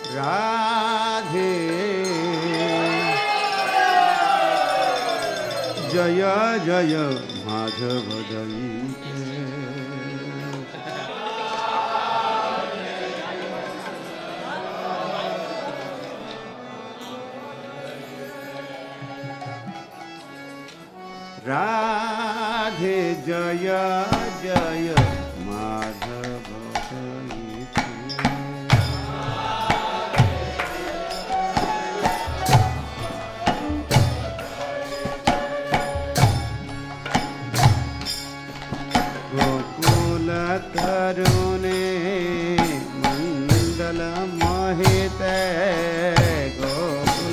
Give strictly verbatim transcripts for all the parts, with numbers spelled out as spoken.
राधे जय जय माधव दयिते राधे जय जय माधव दयिते गोकुल तरुणे मंडल मोहिते गोकुल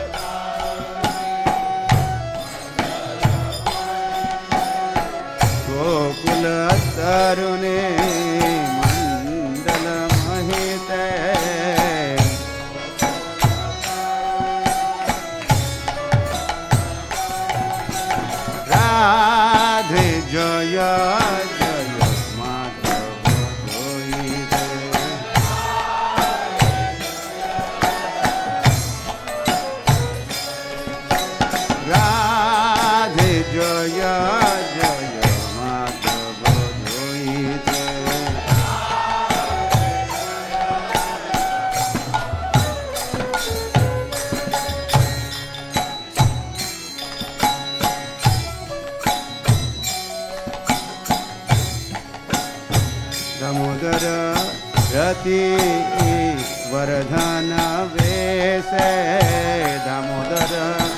गोकुल तरुणे मंडल मोहिते राधे जय जय माधव दयिते राधे जय जय माधव दयिते दामोदर रति वरधन वेश दामोदर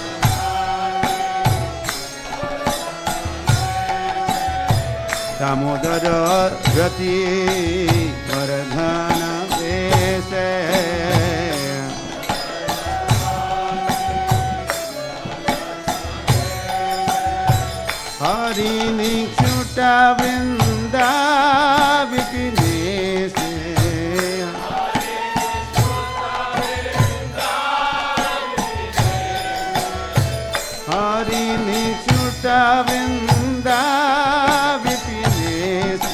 दामोदर रति वरधन वेश हरि निक्षुट वृंदा विपिनेश हरि निक्षुट वृंदा विपिनेश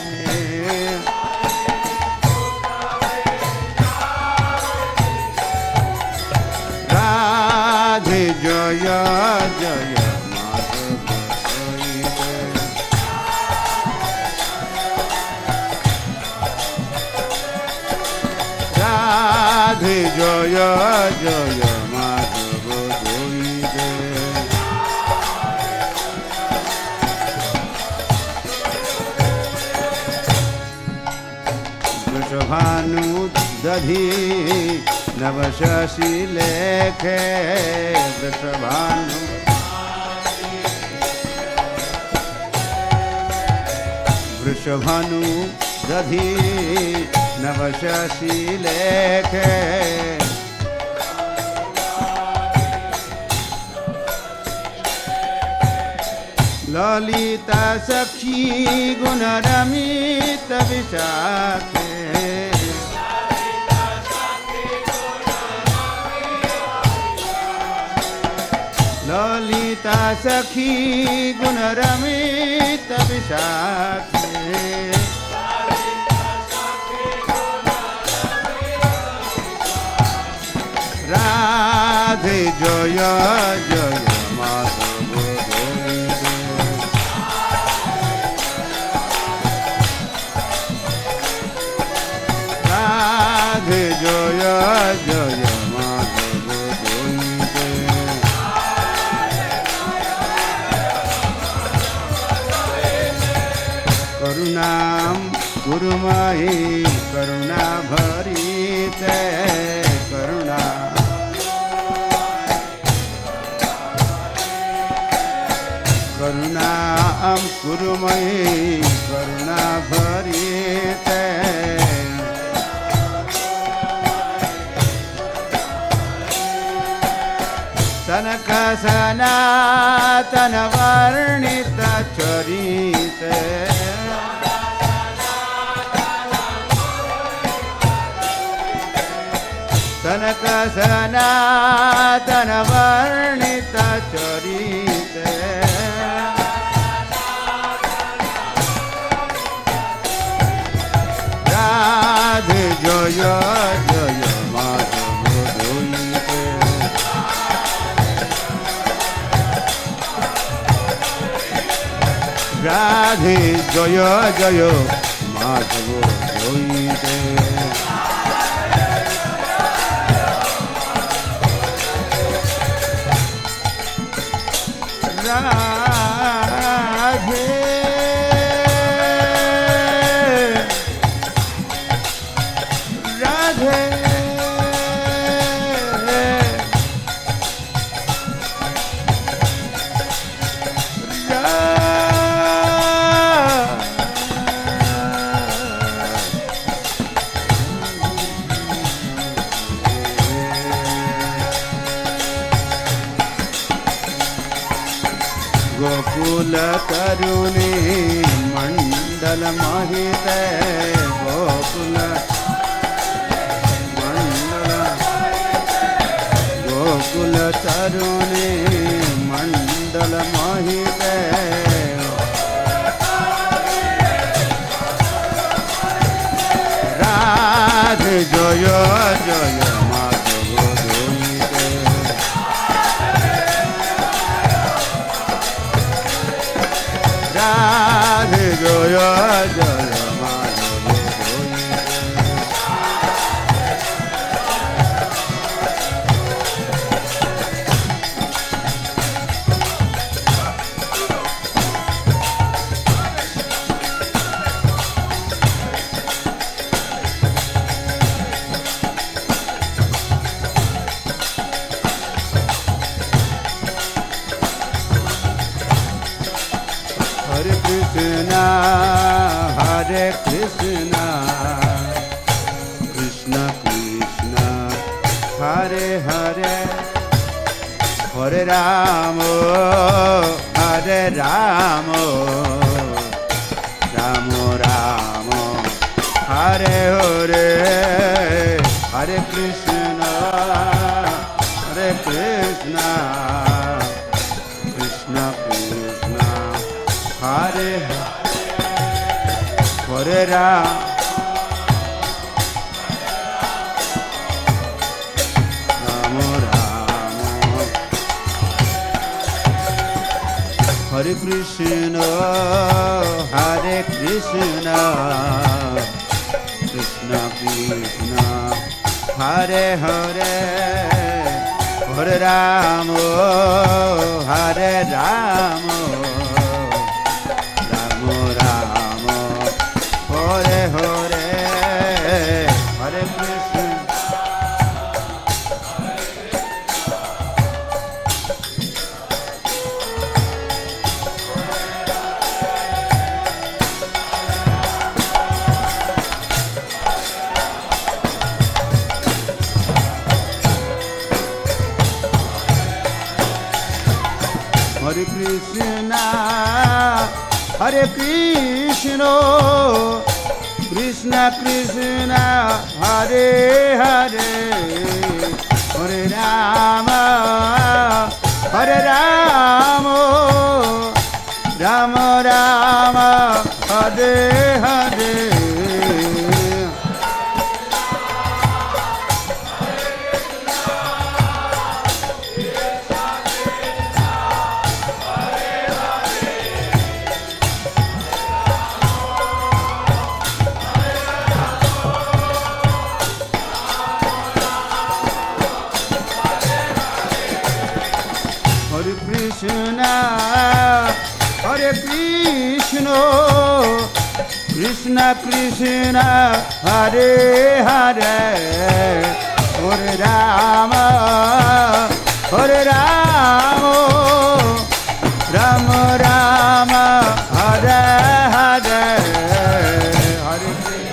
राधे जय जय माधव दयिते राधे जय जय माधव दयिते वृषभानु दधि नव शशि लेखे वृषभानु वृषभानु दधि नव शशि लेखे ललिता सखी गुण रमित विशाखे ललिता सखी गुण रमित विशाखे राधे जय जय माधव दयिते राधे जय जय माधव दयिते करुणां गुरुमयि करुणा भरिते करुणा करुणां कुरुमयि करुणा भरिते सनक सनातन वर्णित चरिते सनक सनातन वर्णित चरिते राधे जय जय माधव রাধে জয় জয় মাধব হইতে রাধে রাধে गोकुल तरुणी मंडल मोहित गोकुल मंडल गोकुल तरुणी मंडल मोहित राधे जय जय राधे जय जय Madhav Hare Krishna, Hare Krishna, Krishna Krishna, Hare Hare, Hare Rama, Hare Rama, Rama Rama, Hare Hare, Hare Krishna, Hare Krishna, Krishna Krishna. Hare Hare Ram Rama Rama Hare Krishna Hare Krishna Krishna Krishna Hare Hare Hare Rama Hare Rama Hare Hare Hare Krishna Hare Krishna Hare Krishna Krishna Krishna Hare Hare Hare Rama Hare Rama Rama Rama Hare Hare Hare Krishna, Hare Krishna, Krishna Krishna, Hare Hare, Hare Rama, Hare Rama, Rama Rama, Hare Hare, Hare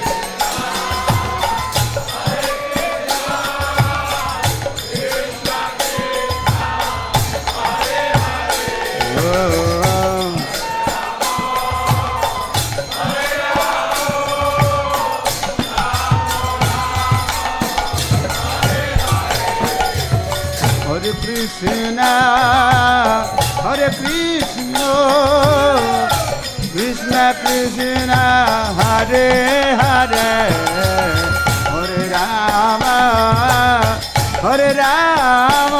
Hare Krishna, Hare Krishna, Krishna Krishna, Hare Hare, Hare Rama, Hare Rama,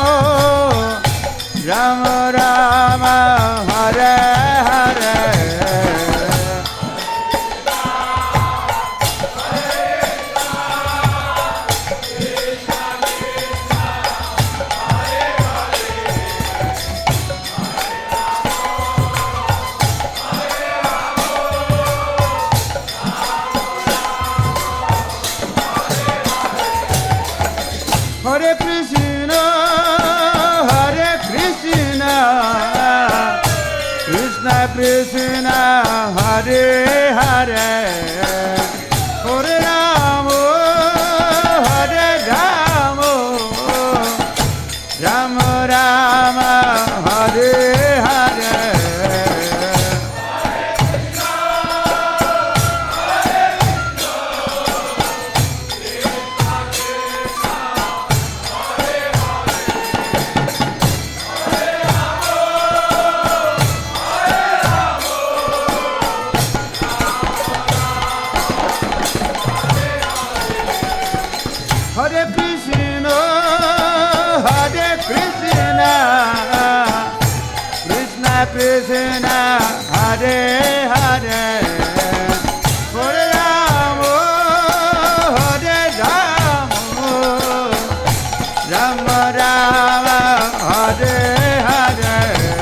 Rama Rama, Hare Hare. Hare Krishna, Hare Krishna, Krishna Krishna, Hare Hare, Hare Rama, Hare Rama, Rama Rama, Hare Hare. Hare Krishna, Hare Krishna, Krishna Krishna, Hare Hare, Hare Rama, Hare Rama, Rama Rama, Hare Hare.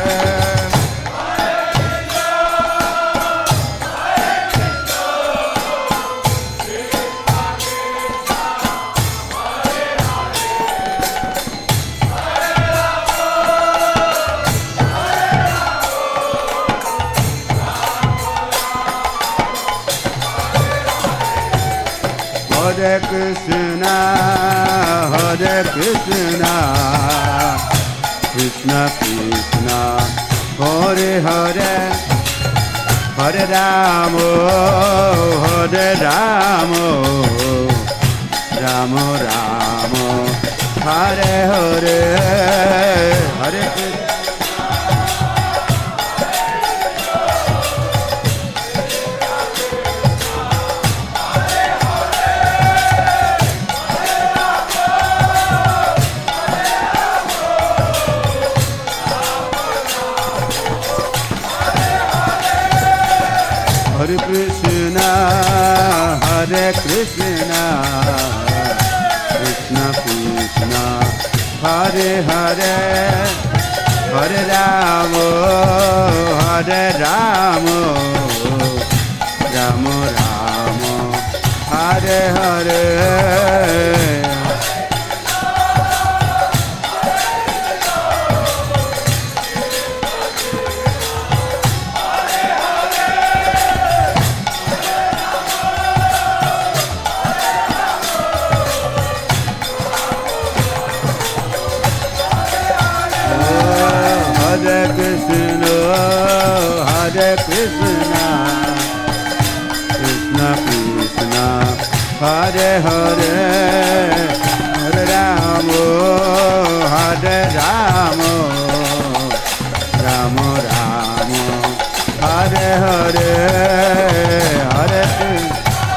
Hare Krishna, Hare Krishna, Krishna Krishna, Hare Hare, Hare Rama, Hare Rama, Rama Rama, Hare Hare, Hare Krishna. Hare Krishna, Hare Krishna, Krishna Krishna, Hare Hare, Hare Rama, Hare Rama, Rama Rama, Hare Hare. Hare Krishna, Hare Krishna, Krishna Krishna, Hare Hare, Hare Rama, Hare Rama, Rama Rama, Hare Hare, Hare Krishna.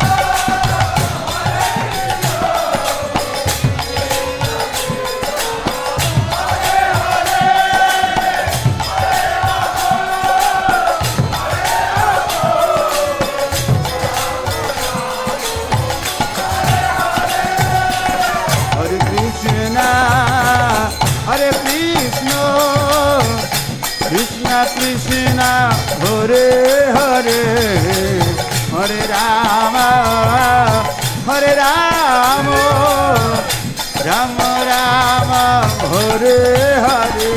Hare Krishna, Krishna Krishna, Hare Hare, Hare Rama, Hare Rama, Rama Rama, Hare Hare.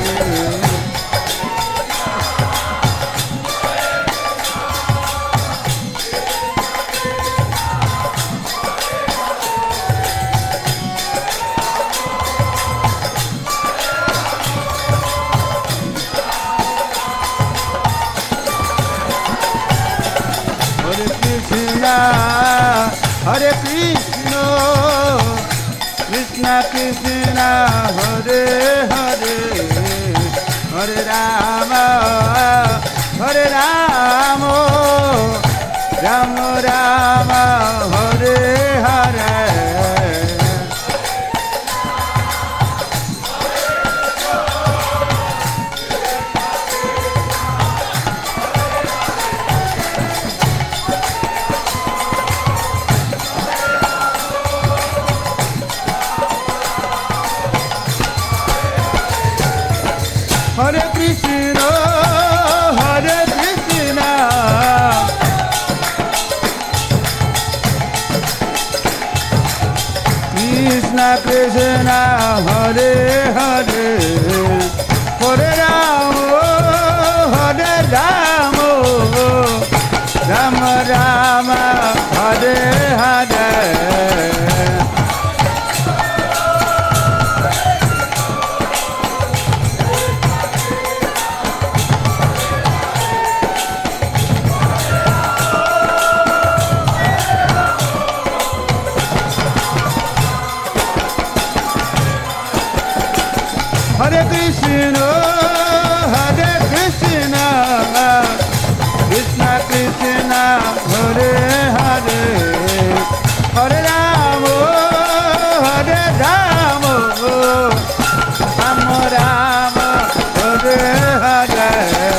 Hare Krishna, Krishna Krishna, Hare Hare, Hare Rama, Hare Rama, Rama Rama, Hare Hare. Hare Krishna, Hare Krishna, Krishna Krishna Krishna Hare Hare Hare Rama Hare Rama Rama Rama Hare Hare Hare Krishna, Hare Krishna, Krishna Krishna, Hare Hare, Hare Rama, Hare Rama, Rama Rama, Hare Hare.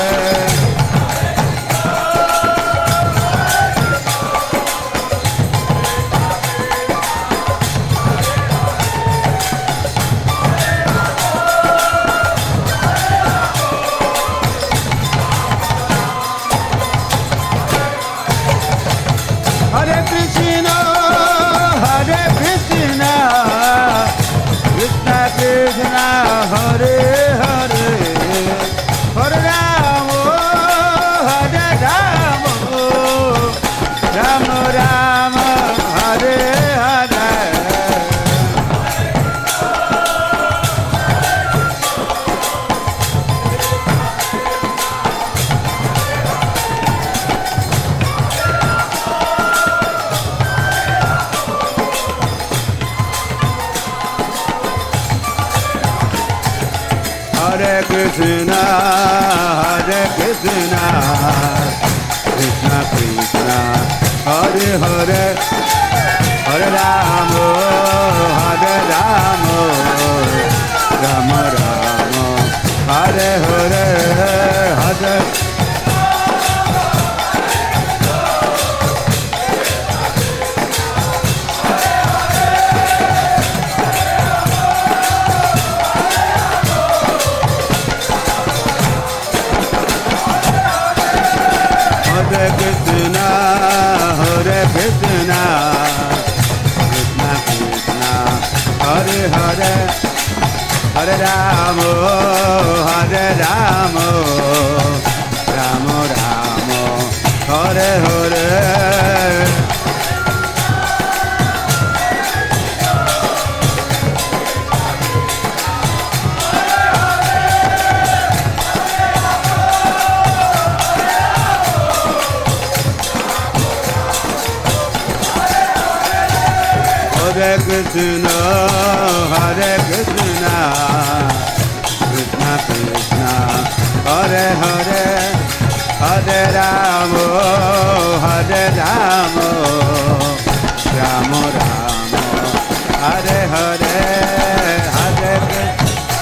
Hare Krishna, Hare Krishna, Krishna Krishna, Hare Hare, Hare Rama, Hare Rama, Rama Rama, Hare Hare. Hare Krishna, Hare Krishna, Krishna Krishna, Hare Hare, Hare Rama, Hare Rama, Rama Rama, Hare Hare, Hare. Hare Krishna, Hare Krishna, Krishna Krishna, Hare Hare, Hare Rama, Hare Rama, Rama Rama, Hare Hare. Hare Krishna, Hare Krishna, Krishna Krishna, Hare Hare, Hare Rama, Hare Rama, Rama Rama, Hare Hare, Hare Krishna.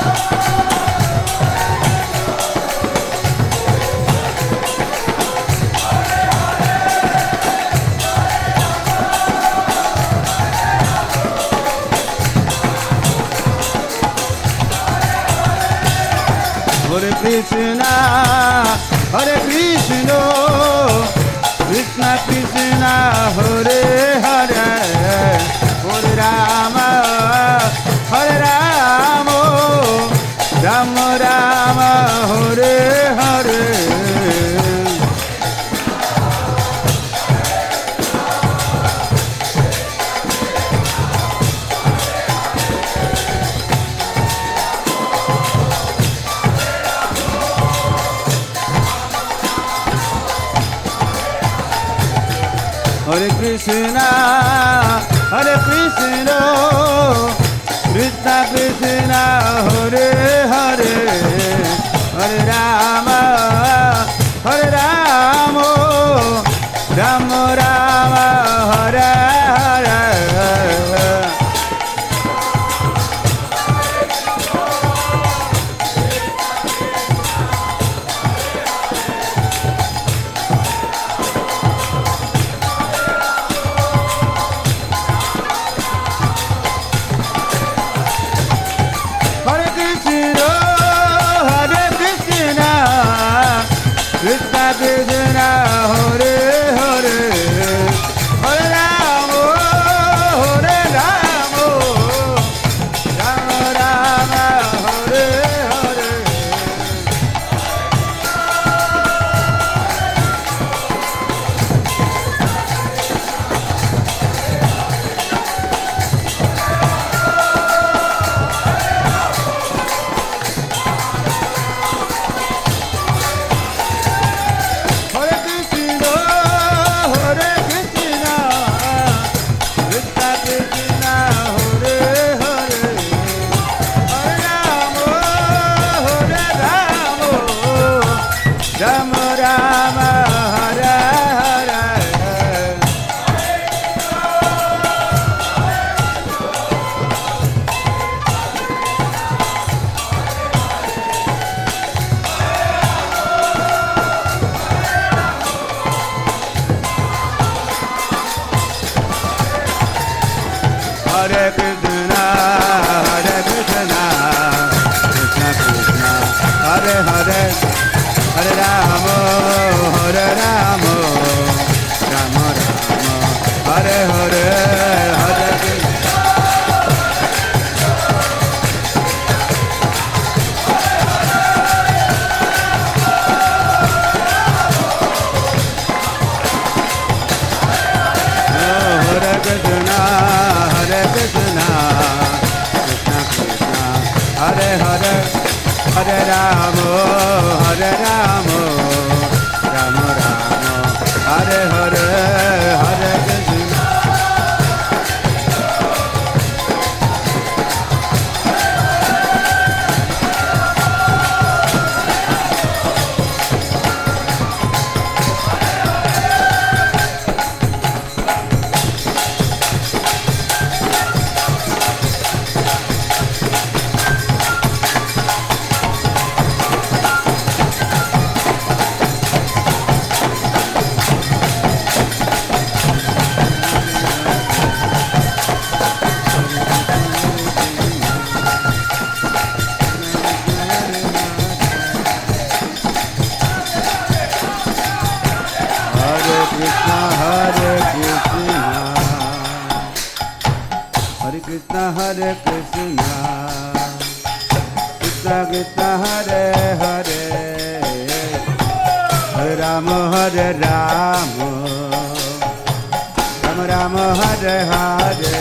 Hare Krishna, Hare Krishna, Krishna Krishna, Hare Hare, Hare Rama, Hare Rama, Rama Rama, Hare Hare. Hare Krishna, Hare Krishna, Krishna Krishna, Hare Hare, Hare Rama, Hare Rama, Rama Rama, Hare Hare. Hare Hare Hare Rama Hare Rama Rama Rama Hare Hare Hare Krishna Hare Krishna, Krishna Krishna Hare Hare, Hare Rama Hare Rama, Rama Rama Hare Hare.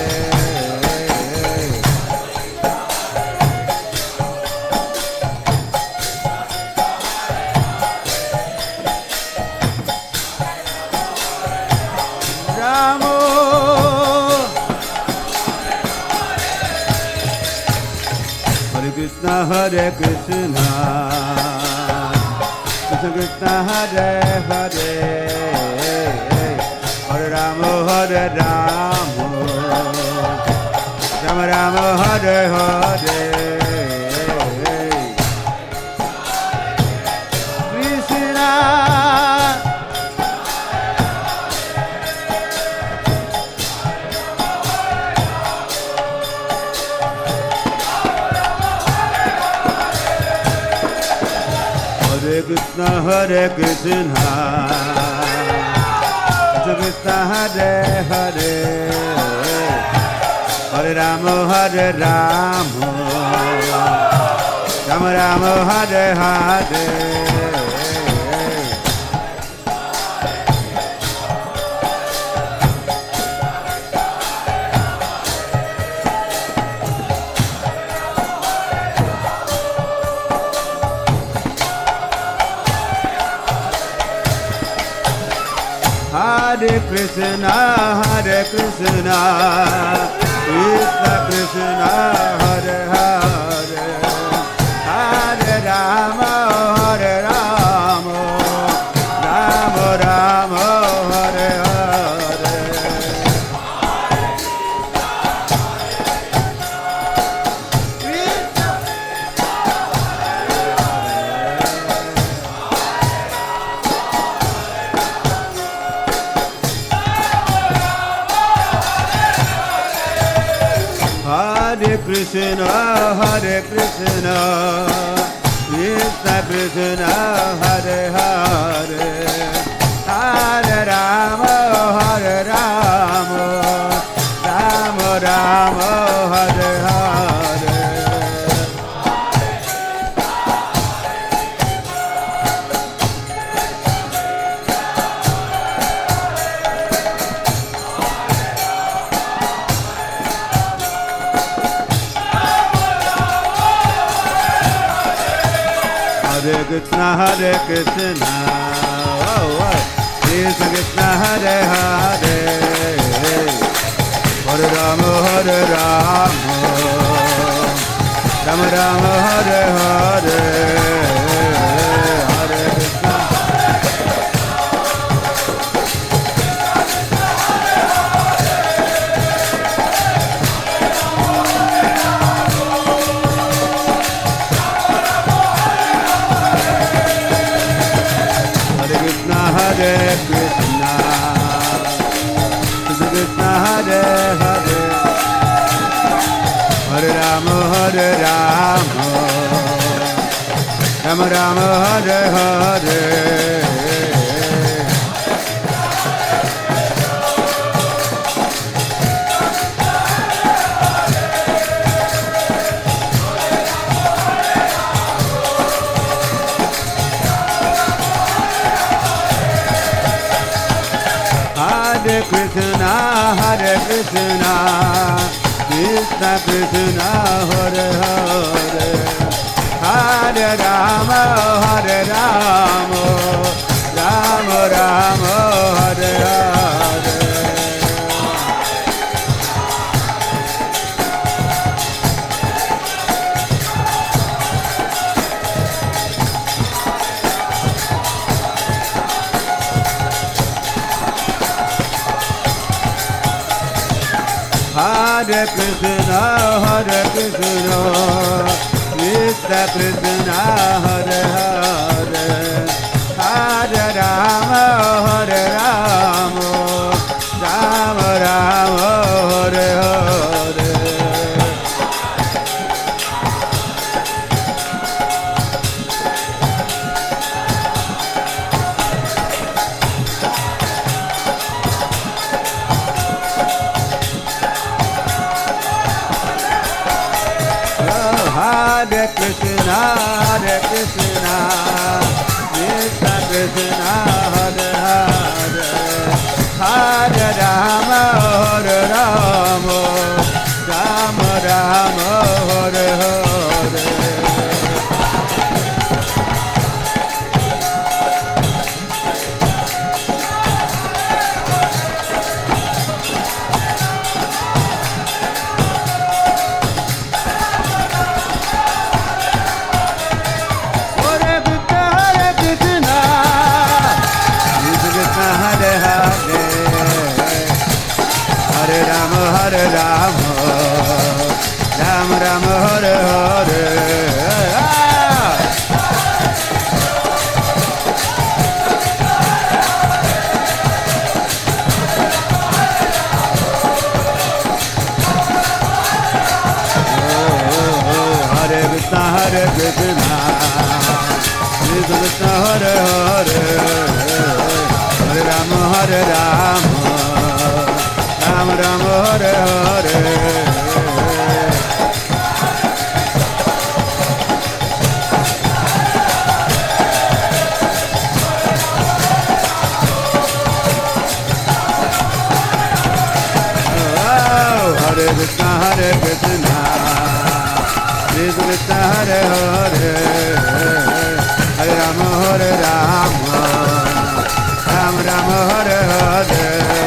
Krishna Hare Krishna, Krishna Krishna Hare Hare, Hare Rama Hare Rama, Rama Rama Hare Hare. Krishna Krishna Hare Krishna, Krishna Krishna Hare Hare, Hare Rama Hare Rama, Rama Rama Hare Hare. Hare Krishna, Hare Krishna, Krishna Krishna, Hare Hare, Hare Rama, Hare Rama, Rama Rama, Hare Hare. Hare Krishna, Hare Krishna, Krishna Krishna, Hare Hare, Hare Rama, Hare Rama, Rama Rama, Hare Hare. Hare Krishna, Hare Krishna, oh, oh. Krishna Krishna, Hare Hare, Hare Rama, Hare Rama, Rama Rama, Hare Hare, Hare Krishna. Hare Krishna, Krishna Krishna Hare Hare, Hare Rama Hare Rama, Rama Rama Hare Hare. Hare Krishna, Hare Krishna, Krishna Krishna, Hare Hare. Ram, Hare Ram, Ram Ram, Hare Hare. Hare Krishna, Hare Krishna, Krishna Krishna, Hare Hare, Hare Rama, Hare Rama, Rama Rama, Hare Hare. Hare Krishna, Hare Krishna, Krishna Krishna, Hare Hare, Hare Rama, Hare Rama, Rama Rama, Hare Hare. Hare Rama, Hare Rama, Rama Rama, Hare Hare. Hare Krishna, Hare Krishna, Krishna Krishna, Hare Hare, Hare Rama, Hare Rama, Rama Rama, Hare Hare. Hare Krishna, Hare Krishna, Krishna Krishna, Hare Hare, Hare Rama, Hare Rama, Rama Rama, Hare Hare.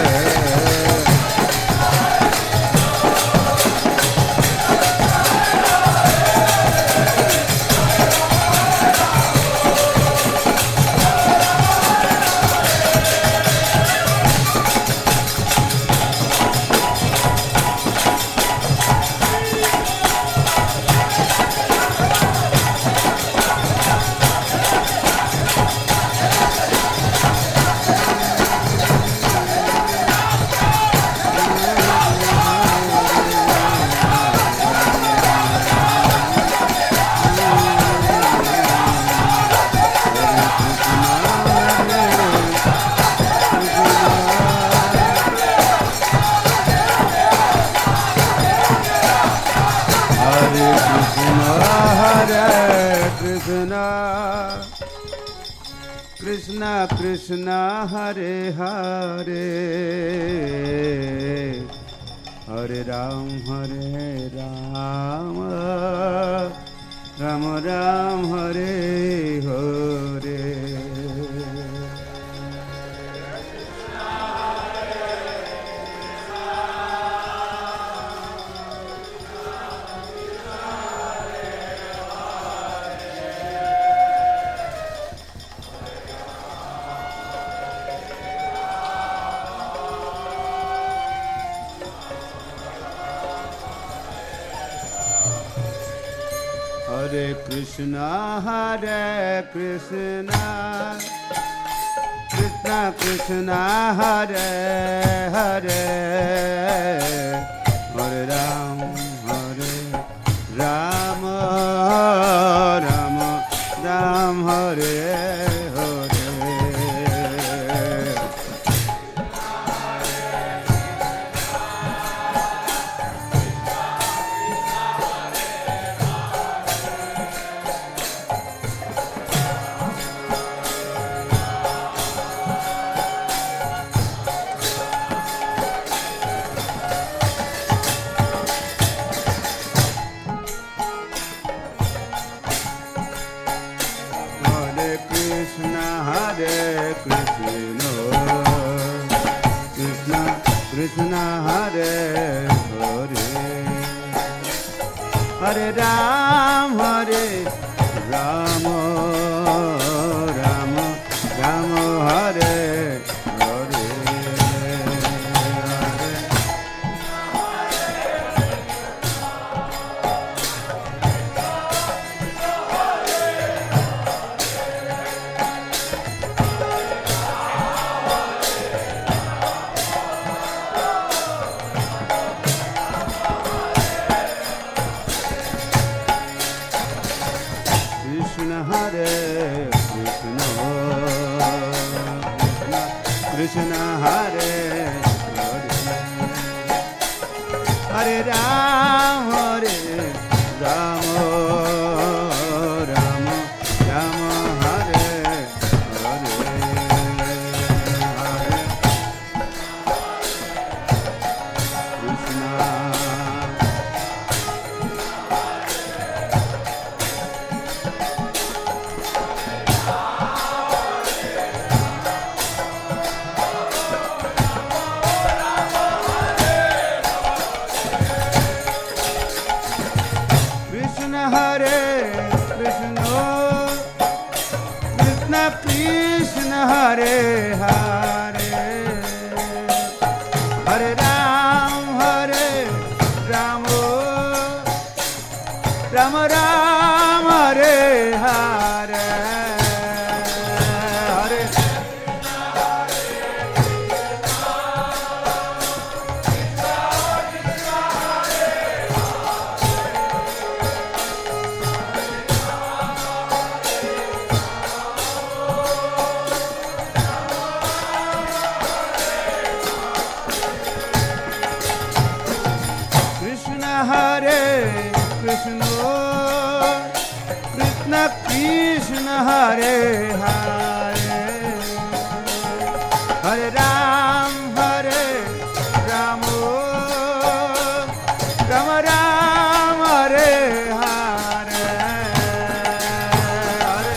Krishna Krishna, Hare Hare, Hare Ram, Hare Ram, Ram Ram, Hare Hare. Hare Krishna, Hare Krishna, Krishna Krishna, Hare Hare, Hare Ram, Hare Rama, Rama Ram, Hare Hare. Krishna, Krishna Krishna Hare Hare, Hare Ram, Hare Ram, Ram Ram Hare Hare, Krishna Hare Krishna, Krishna Hare Hare, Hare Ram, Hare Ram, Ram Ram Hare Hare, Hare Krishna. Krishna Hare Krishna, Krishna Krishna Hare Hare, Hare Ram, Hare Ram, Ram Ram Hare Hare, Hare Krishna Hare Krishna, Krishna Krishna Hare Hare, Hare Ram, Hare Ram, Ram Ram Hare Hare, Hare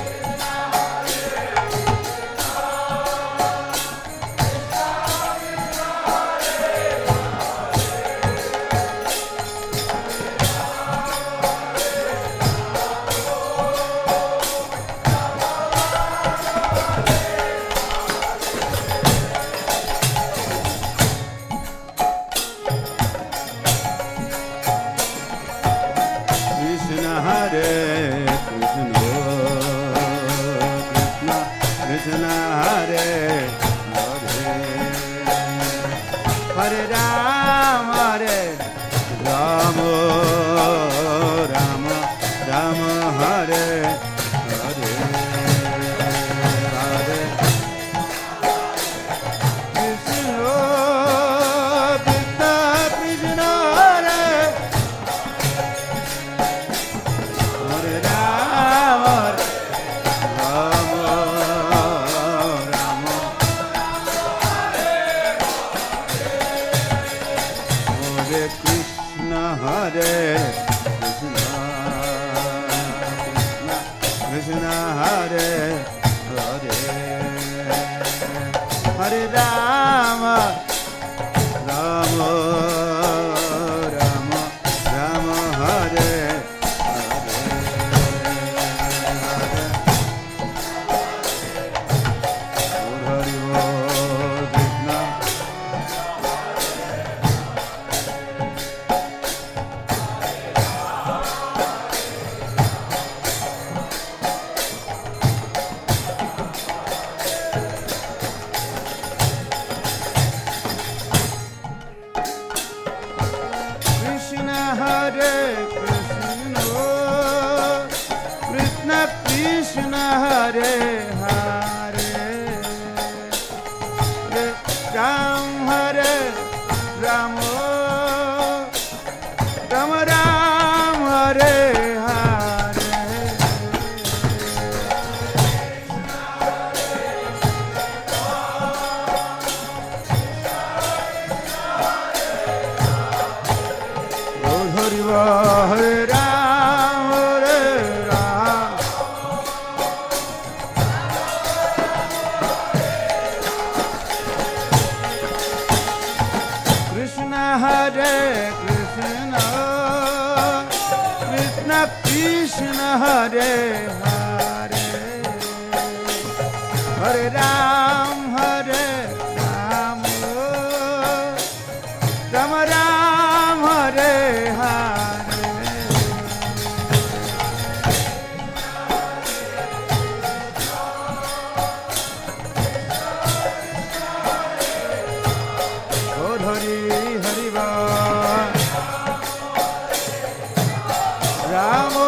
Krishna Hare Krishna, Krishna Krishna Hare Hare, Hare Ram, Hare Ram, Ram Ram Hare Hare, Hare Krishna, Krishna Krishna Hare, Hare Ram, Hare Ram, Ram Hare Krishna, Hare Krishna, Krishna Krishna Hare Hare, Hare Ram, Ram Ram Ram Hare Hare, Hare Krishna. Krishna Hare Krishna, Krishna Krishna Hare Hare, Hare Ram, Hare Ram, Ram Ram Hare Hare, Hare Hare Ram, Hare Ram, Krishna, Hare Hare, Hare Ram, Hare Ram, Ram Ram, Hare Hare. Oh, Hari Hari Bol, Ramo.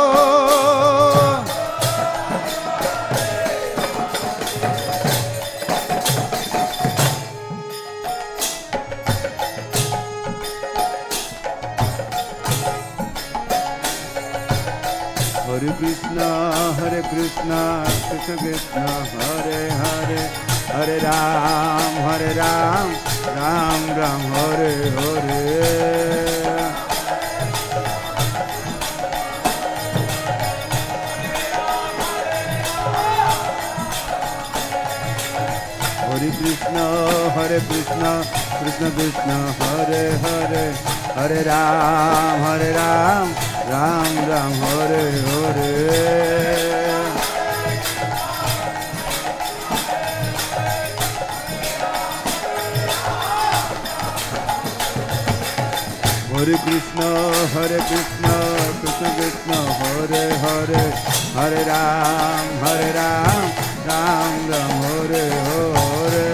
Hare Krishna, Hare Krishna, Krishna Krishna, Hare Hare, Hare Ram, Hare Ram, Ram Ram, Hare Hare. Hare Krishna, Hare Krishna, Krishna Krishna, Hare Hare, Hare Ram, Hare Ram, Ram Ram, Hare Hare. Hare Krishna, Hare Krishna, Krishna Krishna, Hare Hare, Hare Ram, Hare Ram, Ram Ram, Hare Hare.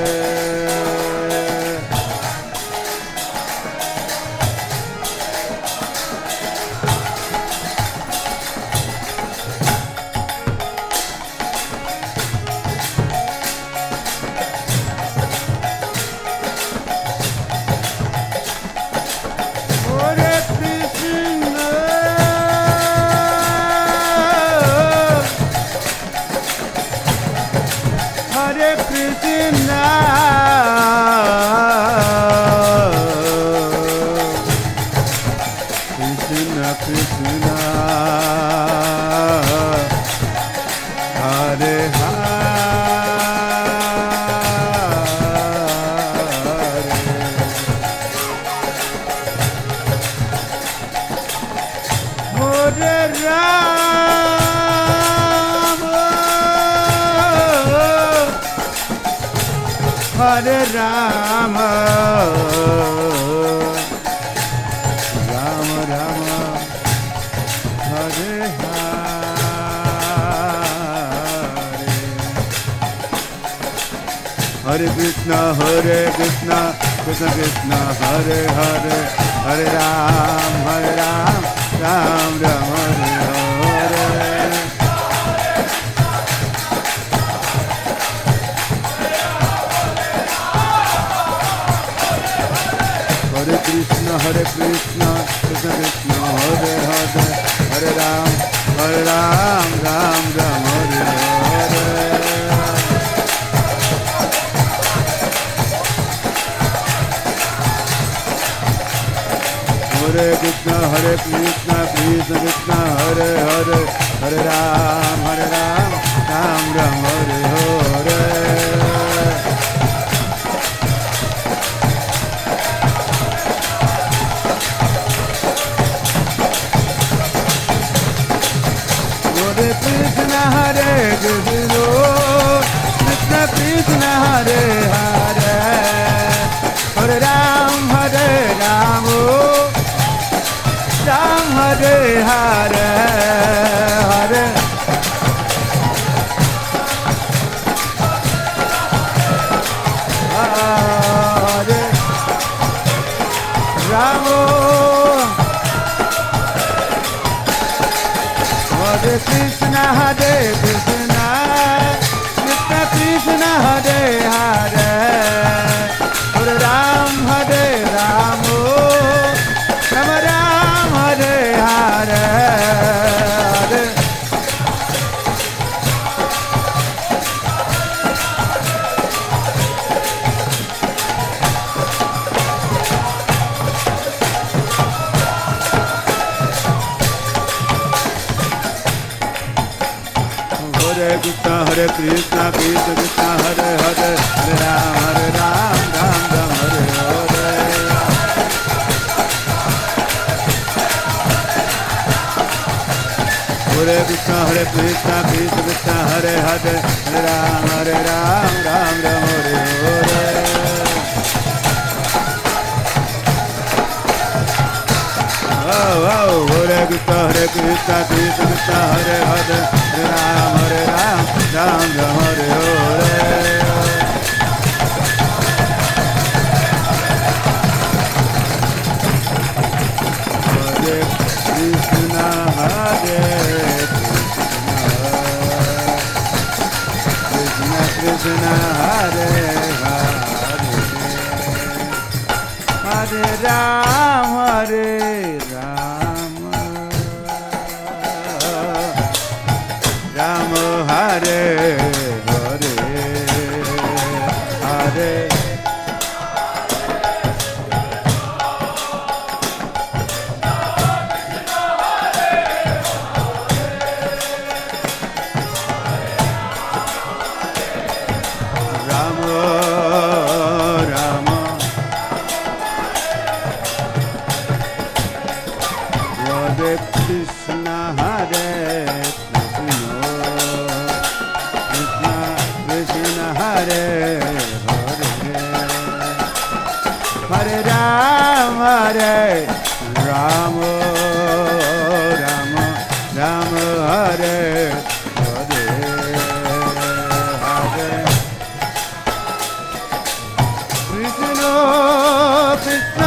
Hare Rama, Rama Rama, Hare Hare. Hare Krishna, Hare Krishna, Krishna Krishna, Hare Hare, Hare Ram, Hare Ram, Ram Ram, Hare Hare. Hare Krishna, Hare Krishna, Krishna Krishna, Hare Hare, Hare Ram, Hare Ram, Ram Ram, Hare Hare. Hare Krishna, Hare Krishna, Krishna Krishna, Hare Hare, Hare Ram, Hare Ram, Ram Ram, Hare Hare. Hare Krishna, Hare Krishna, Krishna Krishna, Hare Hare, Hare Ram, Hare Ram, Ram Hare Hare, Hare Hare Ram, Hare Krishna, Hare Krishna, Krishna Krishna, Hare Hare, Hare Ram, Hare Ram, Ram Ram, Hare Hare, Hare Hare Krishna, Hare Krishna, Krishna Krishna, Hare Hare, Hare Ram, Hare Ram, Ram Ram, Hare Hare. Hare Krishna, Hare Krishna, Krishna Krishna, Hare Hare, Hare Ram, Hare Ram, Ram Ram, Hare Hare. Oh, oh, Hare Krishna, Hare Krishna, Krishna Krishna, Hare Hare, Hare Ram, Hare Ram, Ram Ram, Hare Hare. Hare Krishna, Hare Krishna, Krishna Hare Hare, Hare Ram, Hare Ram, Ram Hare Hare, Hare Krishna, Hare Krishna, Krishna Krishna, Hare Hare, Hare Ram, Hare Ram, Ram Ram, Hare Hare, Hare Krishna, Krishna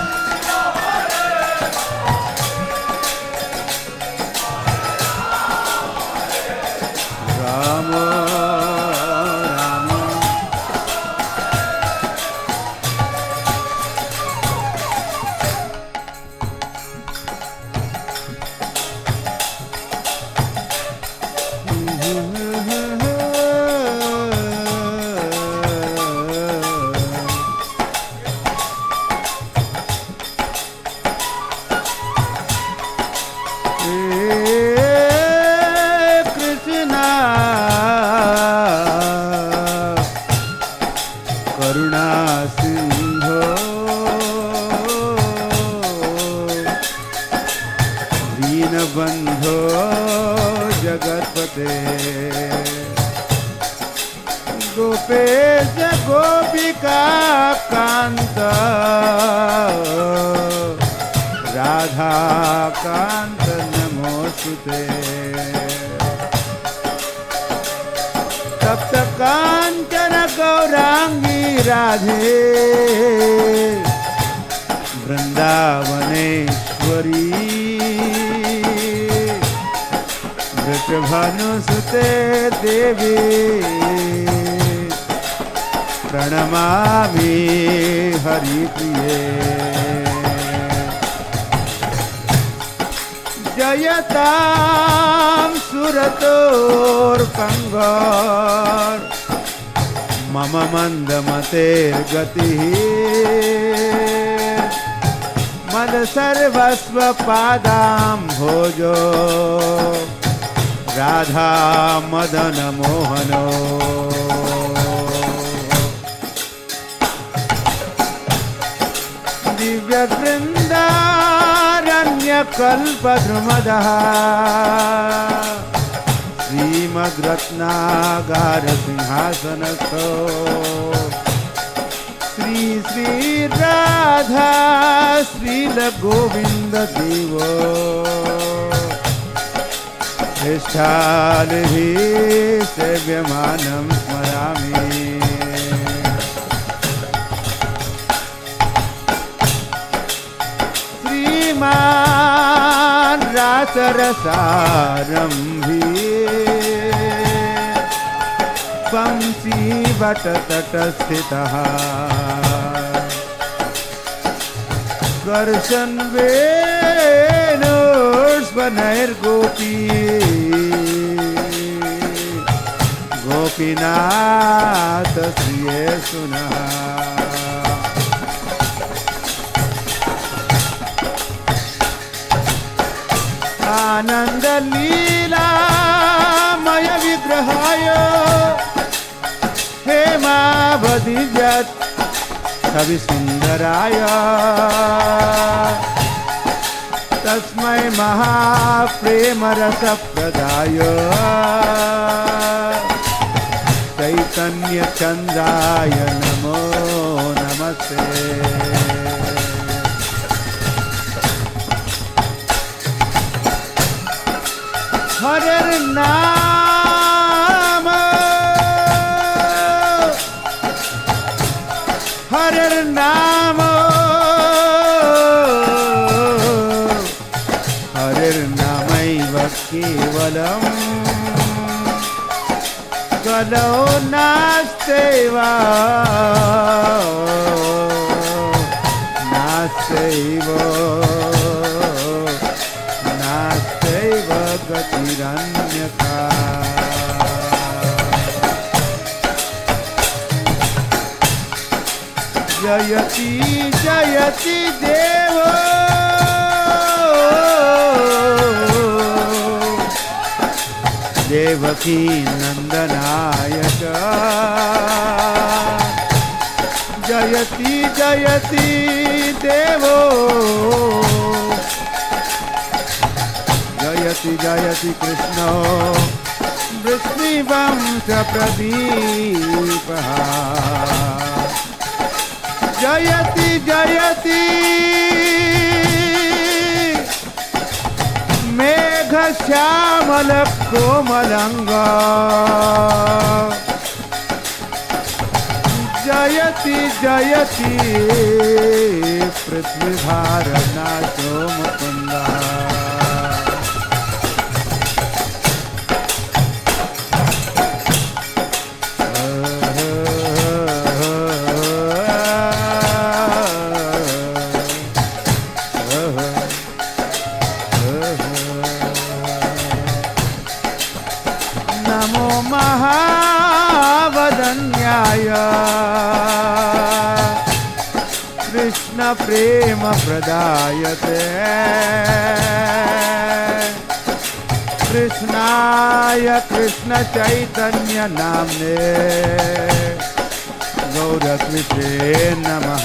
बंधो जगतपते Gopesh गोपिका कांत राधा कांत नमोस्तुते तप्त कांचन गौरांगी राधे वृंदावनेश्वरी वृषभानुसुते देवी प्रणमामि हरिप्रिये जयतां सुरतोर्पङ्गोर मम मन्दमतेर्गतिः मद सर्वस्व पादां भोजो राधा मदन मोहनो दिव्य वृंदारण्य कल्पद्रुमदः श्रीमद्रत्नागार सिंहासनस्थो श्री श्री राधा श्रील गोविंद देवो इष्टालिः सेव्यमानं स्मरामि श्रीमान् रासरसारम्भी पंसीवटतटस्थितः कर्षन् वेणुस्वनैर्गोपी गोपीनाथ श्रिये सुनः आनंद लीलामय विग्रहाय हेमावधिजत छवि सुंदराय तस्मै महाप्रेमरसप्रदाय चैतन्यचन्द्राय नमो नमस्ते। हरिर्नाम हरिर्नाम हरिर्नामैव केवलम् कलो नास्त्यैव नास्त्यैव नास्त्यैव गतिरन्यथा। जयति जयति देवो देवकी नंदनाय च जयति जयति देवो जयति जयति कृष्णो वृष्णिवंश प्रदीपः जयति जयति मेघश्यामल कोमलंगा जयति जयति पृथ्वीभारनाशो मुकुंदा। कृष्ण प्रेम प्रदायते कृष्णाय कृष्ण चैतन्य नाम्ने गौरकृष्णे नमः।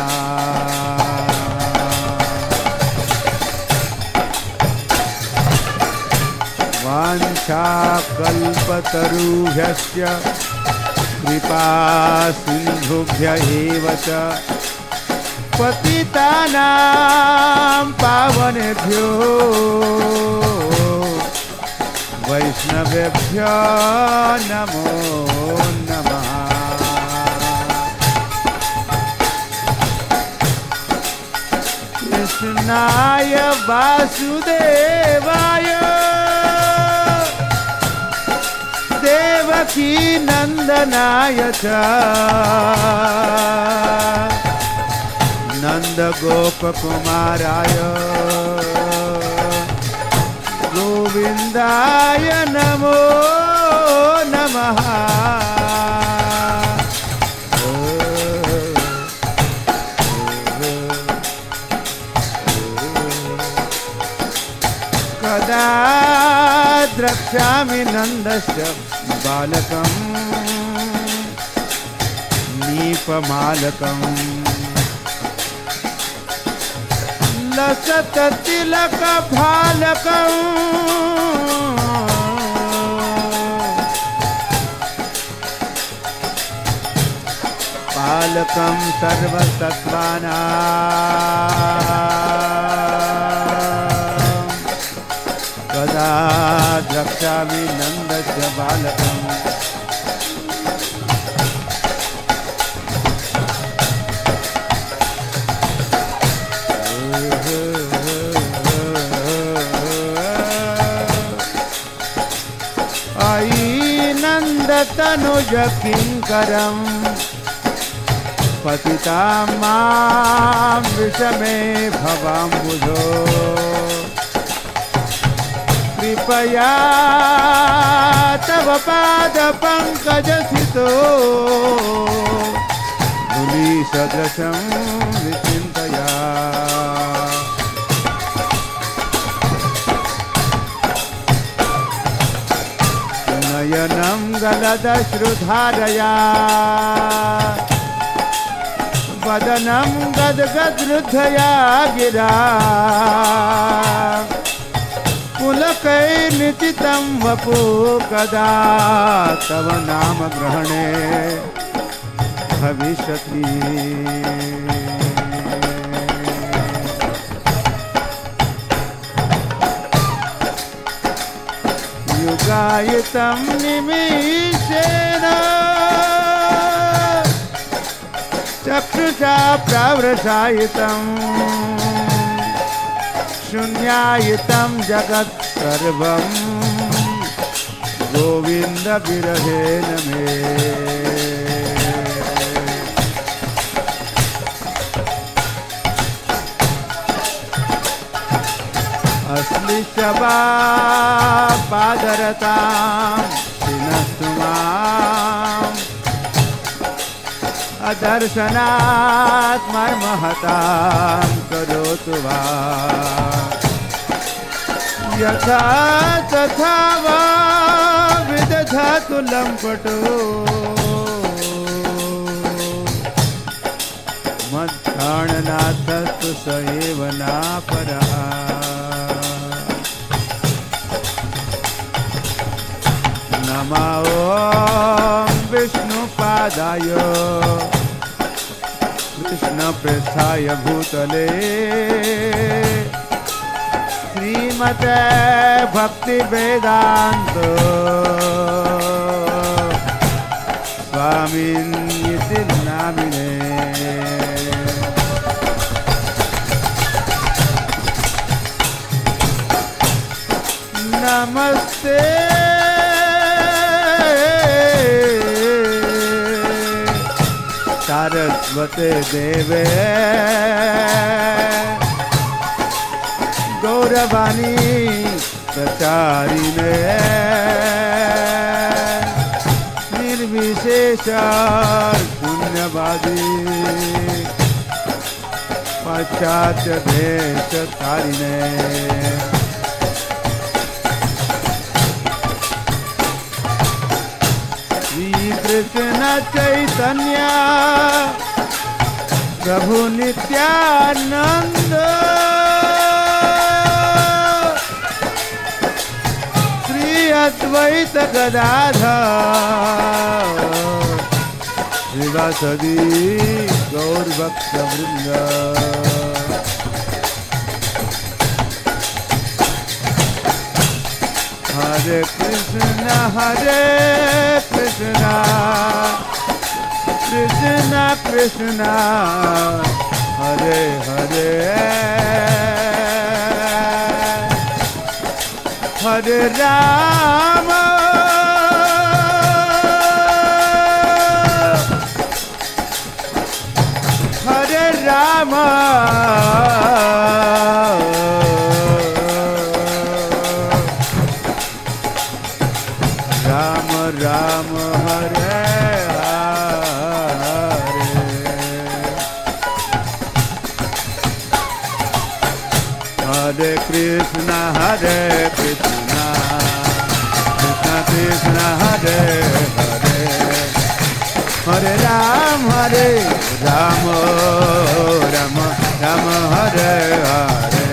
वाञ्छाकल्पतरुभ्यश्च कृपा सिन्धुभ्य एव च पतितानां पावनेभ्यो वैष्णवेभ्यो नमो नमः। कृष्णाय वासुदेवाय देवकी नंदनाय च नंद गोपकुमाराय गोविंदाय नमो नमः। कदा द्रक्ष्यामि नन्दस्य बालकं नीपमालकं लसततिलकभालकं पालकं सर्वसत्त्वानां कदा द्रक्ष्यामि नन्दस्य बालकम्। अयि नन्दतनुज किङ्करम् पतितां मां विषमे भवाम्बुधो कृपया तव पादपङ्कजस्थितो धूलिसदृशं विचिन्तया। नयनं गलदश्रुधारया वदनं गद्गदृद्धया गिरा पुलकैर्निचितं वपु कदा तव नाम ग्रहणे भविष्यति। युगायितं निमिषेण चक्षुषा प्रावृषायितं शून्यायितं जगत् सर्वं गोविंद विरहेण मे। अश्लिषवा पादरतां शिनस्तु माम् अदर्शनात् मर्महतां करोतु वा। यथा तथा वा विदधातु लम्पटो मद्घाणनाथस्तु स एव नापरः। नमो ॐ विष्णुपादाय कृष्णप्रेष्ठाय भूतले श्रीमते भक्तिवेदान्त स्वामिन्निति नामिने। नमस्ते सारस्वते देवे गौरवाणी प्रचारिणे निर्विशेष शून्यवादी पाश्चात्य देश तारिणे। श्री कृष्ण चैतन्य प्रभु नित्यानंद अद्वैत गदाधर श्रीवासदि गौरभक्तवृंद। हरे कृष्ण हरे कृष्ण कृष्ण कृष्ण हरे हरे हरे राम हरे राम राम राम हरे हरे कृष्ण हरे कृष्ण कृष्ण कृष्ण हरे हरे हरे राम हरे राम राम राम हरे हरे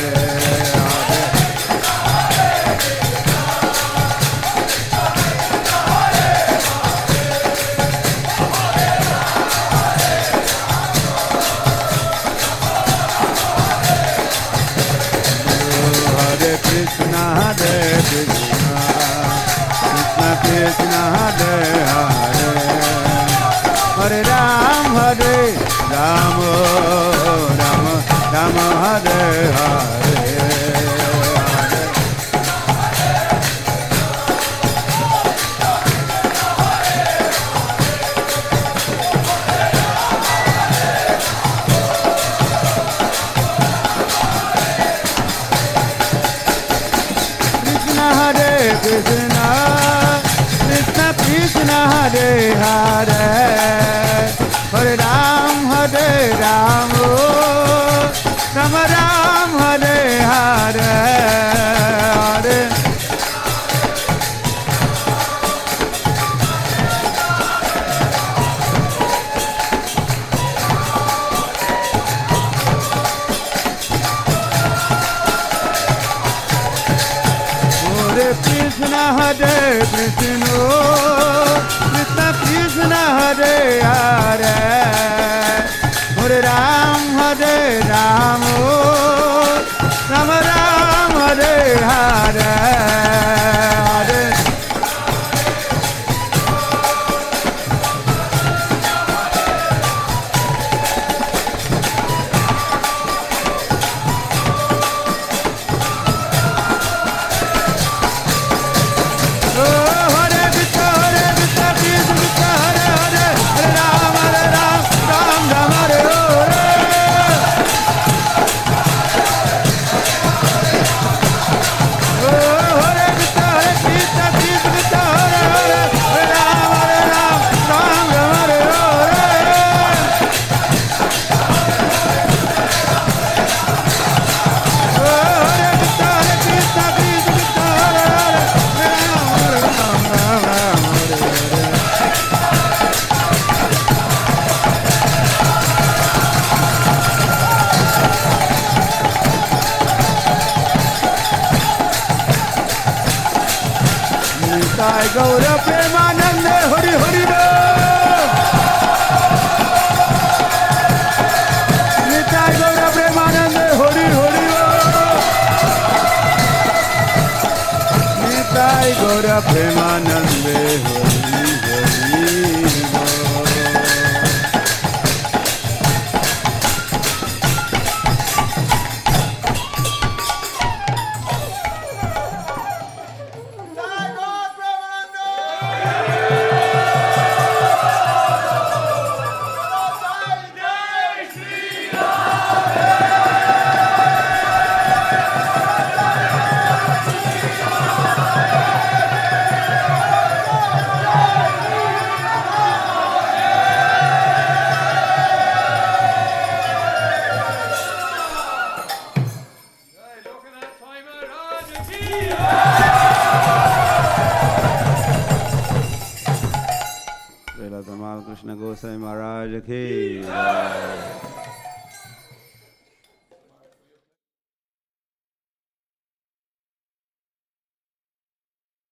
कृष्ण हरे कृष्ण कृष्ण कृष्ण हरे हरे हरे राम हरे राम राम राम हरे हरे कृष्ण कृष्ण कृष्ण हरे हरे हरे राम हरे Ram Ram Ram Hare Hare Hare Krishna Hare Krishna Krishna Krishna Hare Hare Hare Ram Hare Ram Ram Ram Hare Hare Hare Gaur Premanande Hari Hari Nitai Gaur Premanande Hari Hari Nitai Gaur Premanande Hari Krishna Gosai Maharaj ki